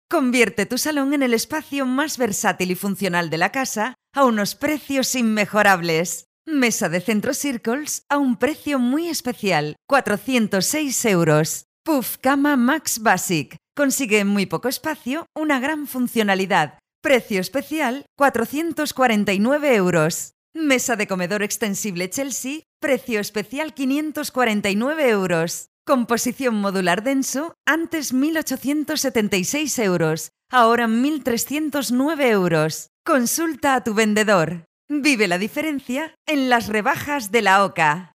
Convierte tu salón en el espacio más versátil y funcional de la casa a unos precios inmejorables. Mesa de centro Circles a un precio muy especial, 406 euros. Puff Cama Max Basic. Consigue en muy poco espacio una gran funcionalidad. Precio especial, 449 euros. Mesa de comedor extensible Chelsea, precio especial 549 euros. Composición modular denso, antes 1.876 euros, ahora 1.309 euros. Consulta a tu vendedor. Vive la diferencia en las rebajas de la OCA.